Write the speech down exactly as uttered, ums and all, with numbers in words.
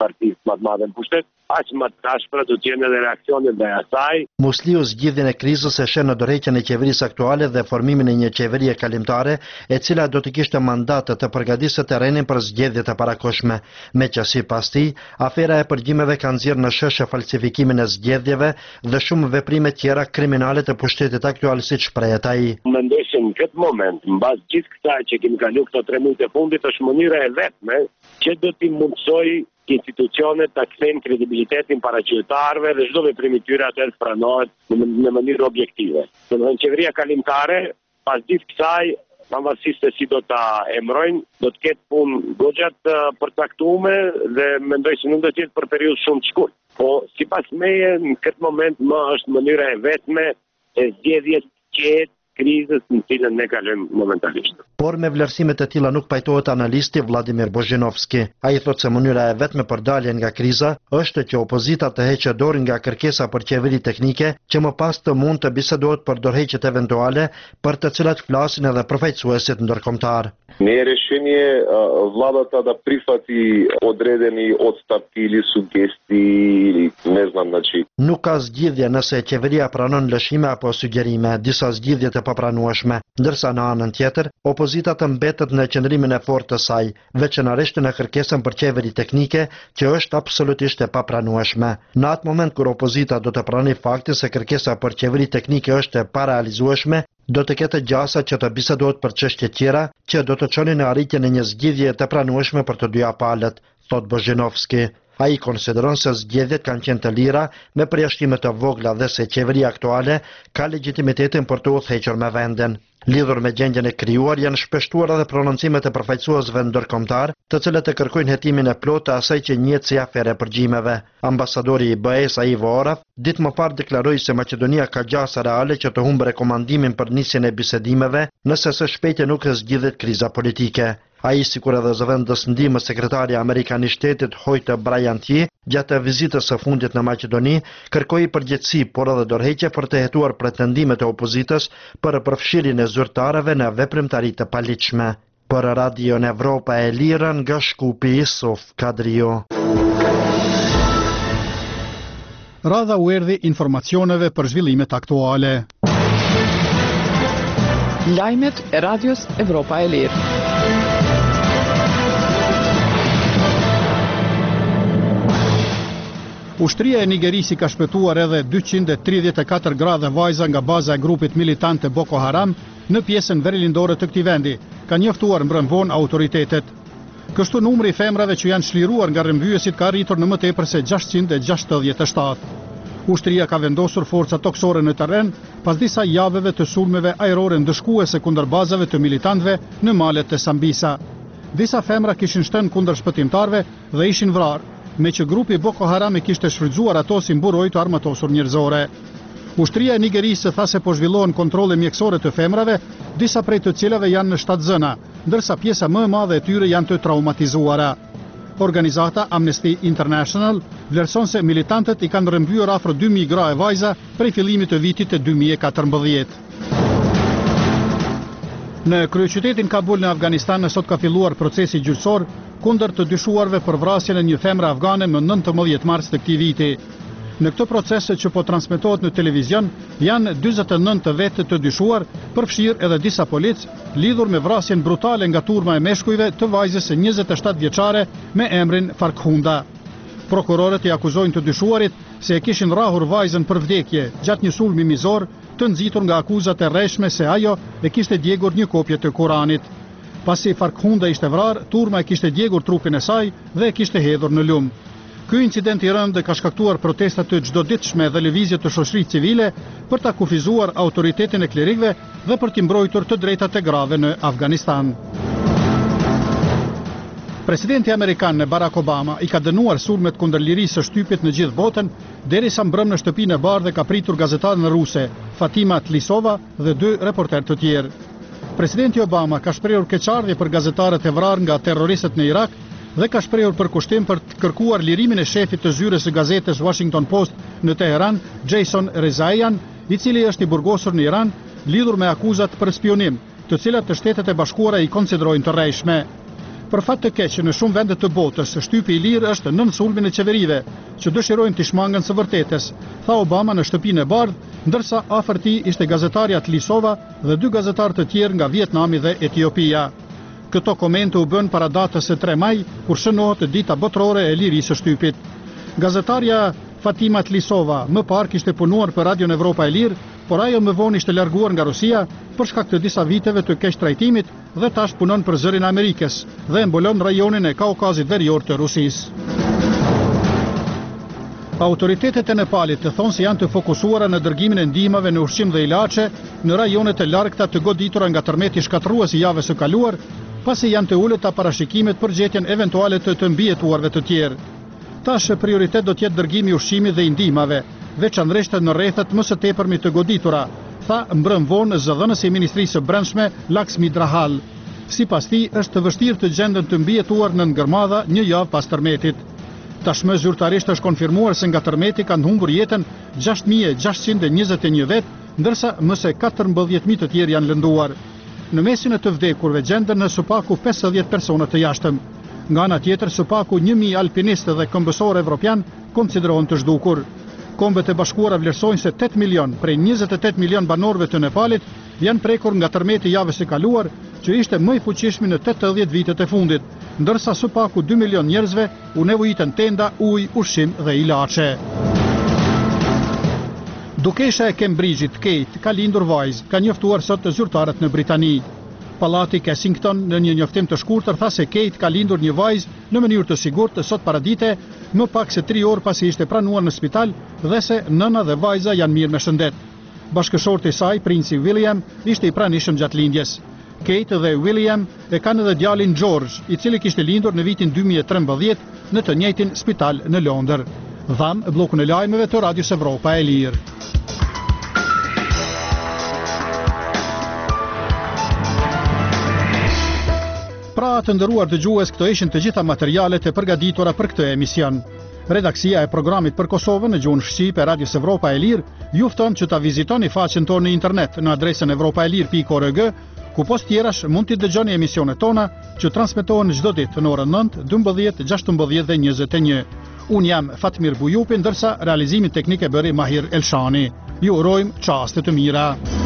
partisë më të madhe në pushtet, aq më të tashpër do të jenë edhe reaksionet ndaj asaj. Musliu zgjidhjen e krizës e sheh në dorëheqjen e qeverisë aktuale dhe formimin e një qeverie kalimtare, e cila do të kishte mandat të përgatiste terrenin për zgjedhjet e parakohshme. Meqenëse pas tij, afera e përgjimeve ka nxjerrë në sheshe falsifikimin e zgjedhjeve dhe shumë veprime tjera kriminale të pushtetit aktual, siç shprehet ai. Mendoj se në këtë moment, mbas gjithë kësaj që kemi kaluar këto tre muaj të fundit, është mënyra e vetme që do t'i mundsoj institucionet ta kthejnë kredibilitetin para qytetarëve dhe çdo veprim i tyre atë të pranohet në mënyrë objektive. Domethënë qeveria kalimtare pas gjithë kësaj, pavarësisht se si do ta emrojnë, do të ketë punë goxha të përcaktuar dhe mendoj se nuk do të jetë për periudhë shumë të shkurtë. Po sipas meje në këtë moment më është mënyra e vetme e zgjedhjes qetë krizës në cilën ne kalojmë momentalisht. Por me vlerësimet e tilla nuk pajtohet analisti Vladimir Bozhinovski. Ai thotë se mënyra e vetme për daljen nga kriza është që opozita të heqë dorë nga kërkesa për qeveri teknike, që më pas të mund të bisedohet për dorëheqjet eventuale për të cilat flasin edhe përfaqësuesit ndërkombëtar. Не решение владата да прифати одредени отстапки или сугестии или не знам, значи. Nuk ka zgjidhje nëse qeveria pranon lëshime apo sugjerime, disa zgjidhje të papranueshme, ndërsa në anën tjetër, opozita të mbetet në qëndrimin e fortë të saj, veçanërisht në kërkesën për qeveri teknike, që është absolutisht e papranueshme. Në atë moment kur opozita do të pranoj faktin se kërkesa për qeveri teknike është e parealizueshme, do të ketë gjasa që të bisedohet për çështje tjera që do të çonin në arritjen e një zgjidhje të pranueshme për të dyja palët, thot Bozhinovski. Ai konsideron se zgjedhjet kanë qenë të lira, me përjashtime të vogla dhe se qeveria aktuale ka legitimitetin për të udhëhequr me vendin. Lidhur me gjendjen e krijuar, janë shpeshtuar edhe prononcimet e përfaqësuesve ndërkombëtar, të cilët e kërkojnë hetimin e plotë të asaj që njihet si afere përgjimeve. Ambasadori i B E-s Ivo Oraf ditë më parë deklaroi se Maqedonia ka gjasa reale që të humbë rekomandimin për nisjen e bisedimeve, nëse së shpejti nuk zgjidhet kriza politike. Ai, sikur edhe zëvendës ndihmës sekretari amerikan i shtetit Hoyt Bryantje, gjatë vizitës së fundit në Maqedoni, kërkoi përgjegjësi, por edhe dorëheqje për të hetuar pretendimet e opozitës për përfshirjen e zyrtarëve në veprimtari të paligjshme. Për Radion Evropa e Lirë, nga Shkupi, Yusuf Kadrio. Radha u erdhi informacioneve për zhvillimet aktuale. Lajmet e Radios Evropa e Lirë. Ushtria e Nigerisi ka shpëtuar edhe dyqind e tridhjetë e katër gra dhe vajza nga baza e grupit militant të Boko Haram në pjesën veriljindore të këtij vendi, ka njoftuar mbrëmvon autoritetet. Kështu numri i femrave që janë çliruar nga rrëmbyesit ka arritur në më tepër se gjashtëqind e gjashtëdhjetë e shtatë. Ushtria ka vendosur forca toksore në terren pas disa javeve të sulmeve ajrore ndëshkuese kundër bazave të militantëve në malet të Sambisa. Disa femra kishin shtënë kundër shpëtimtarve dhe ishin vrarë, me që grupi Boko Haram e kishte shfrytzuar ato si mburoj të armatosur njerëzore. Ushtria e Nigerisë tha se po zhvillohen kontrolle mjekësore të femrave, disa prej të cilave janë në shtatë zëna, ndërsa pjesa më e madhe e tyre janë të traumatizuara. Organizata Amnesty International vlerëson se militantët i kanë rrëmbyer afër dy mijë gra e vajza prej fillimit të vitit të dy mijë e katërmbëdhjetë. Në kryeqytetin Kabul në Afganistan sot ka filluar procesi gjyqësor kundër të dyshuarve për vrasjen e një femre afgane më nëntëmbëdhjetë mars të këtij viti. Në këtë proces që po transmetohet në televizion, janë dyzet e nëntë të vetë të dyshuar, përfshirë edhe disa policë, lidhur me vrasjen brutale nga turma e meshkujve të vajzës së njëzet e shtatë vjeçare me emrin Farkhunda. Prokurorët i akuzojnë të dyshuarit se e kishin rrahur vajzën për vdekje gjatë një sulmi mizor, të nxitur nga akuzat e rreshme se ajo e kishte djegur një kopje të Kuranit. Pasi Farkhunda ishte vrarë, turma e kishte djegur trupin e saj dhe e kishte hedhur në lum. Ky incident i rëndë ka shkaktuar protesta të çdoditshme dhe lëvizje të shoqërisë civile për ta kufizuar autoritetin e klerikëve dhe për t'i mbrojtur të drejtat e grave në Afganistan. Presidenti amerikan Barack Obama i ka dënuar sulmet kundër lirisë së shtypit në gjithë botën, derisa mbrëm në shtëpinë e bardhë ka pritur gazetaren ruse Fatima Tlisova dhe dy reporter të tjerë. Presidenti Obama ka shprehur keqardhje për gazetarët e vrarë nga terroristët në Irak dhe ka shprehur përkushtim për të kërkuar lirimin e shefit të zyres së gazetës Washington Post në Teheran, Jason Rezaian, i cili është i burgosur në Iran, lidhur me akuzat për spionim, të cilat të Shtetet e Bashkuara i konsiderojnë të rrejshme. Për fat të keq që në shumë vende të botës, shtypi i lirë është nën sulmin e qeverive, që dëshirojnë të shmangën së vërtetës, tha Obama në shtëpinë e bardhë, ndërsa afër tij ishte gazetarja Tlisova dhe dy gazetarë të tjerë nga Vietnami dhe Etiopia. Këto komente u bën para datës së tre maj, kur shënohet dita botërore e lirisë së shtypit. Gazetarja Fatima Tlisova më parë kishte punuar për Radion Evropa e Lirë, por ajo më vonë ishte larguar nga Rusia për shkak të disa viteve të keq trajtimit dhe tash punon për zërin e Amerikës dhe mbulon rajonin e Kaukazit Verior të Rusisë. Autoritetet e Nepalit të thonë se janë të fokusuara në dërgimin e ndihmave në ushqim dhe ilaçe në rajonet e largta të goditura nga tërmeti shkatërrues i javës së kaluar, pasi janë të ulëta parashikimet për gjetjen eventuale të të mbijetuarve të tjerë. Tash prioritet do të jetë dërgimi i ushqimit dhe i ndihmave, veçanërisht në rrethet më së tepërmi të goditura, tha mbrëm vonë zëdhënësi i Ministrisë së Brendshme Laksmi Drahal. Sipas tij, është të vështirë të gjenden të mbijetuar në ngërmadha një javë pas tërmetit. Tashmë zyrtarisht është konfirmuar se nga tërmeti kanë humbur jetën gjashtë mijë e gjashtëqind e njëzet e një vet, ndërsa më së katërmbëdhjetë mijë të tjerë janë lënduar. Në mesin e të vdekurve gjenden në së paku pesëdhjetë persona të jashtëm. Nga ana tjetër, së paku një mijë alpinistë dhe këmbësorë evropian konsiderohen të zhdukur. Kombet e Bashkuara vlerësojnë se tetë milion prej njëzet e tetë milion banorëve të Nepalit janë prekur nga tërmeti javës së kaluar, që ishte më i fuqishëm në tetëdhjetë vitet e fundit, ndërsa së paku dy milion njerëzve u nevojitën tenda, ujë, ushqim dhe ilaçe. Dukesha e Cambridge-it, Kate, ka lindur vajzë, ka njoftuar sot të zyrtarët në Britani. Pallati Kensington në një njoftim të shkurtër tha se Kate ka lindur një vajzë në mënyrë të sigurt sot paradite, më pak se tri orë pasi ishte pranuar në spital dhe se nëna dhe vajza janë mirë me shëndet. Bashkëshorti i saj, princi William, ishte i pranishëm gjatë lindjes. Kate dhe William e kanë edhe djalin George, i cili kishte lindur në vitin dy mijë e trembëdhjetë në të njëjtin spital në Londër. Dham bllokun e lajmeve të Radios Evropa e Lirë. Pra të ndëruar dëgjues, këto ishin të gjitha materialet e përgatitura për këtë emision. Redaksia e programit për Kosovën në gjuhën shqipe Radios Evropa e Lirë ju fton që ta vizitoni faqen tonë në internet në adresën evropaelir pikë org, ku post tjerash mund t'i dëgjoni emisionet tona që transmetohen çdo ditë në orën nëntë, dymbëdhjetë, gjashtëmbëdhjetë dhe njëzet e një. Unë jam Fatmir Bujupi, ndërsa realizimin teknik e bëri Mahir Elshani. Ju urojmë çaste të mira.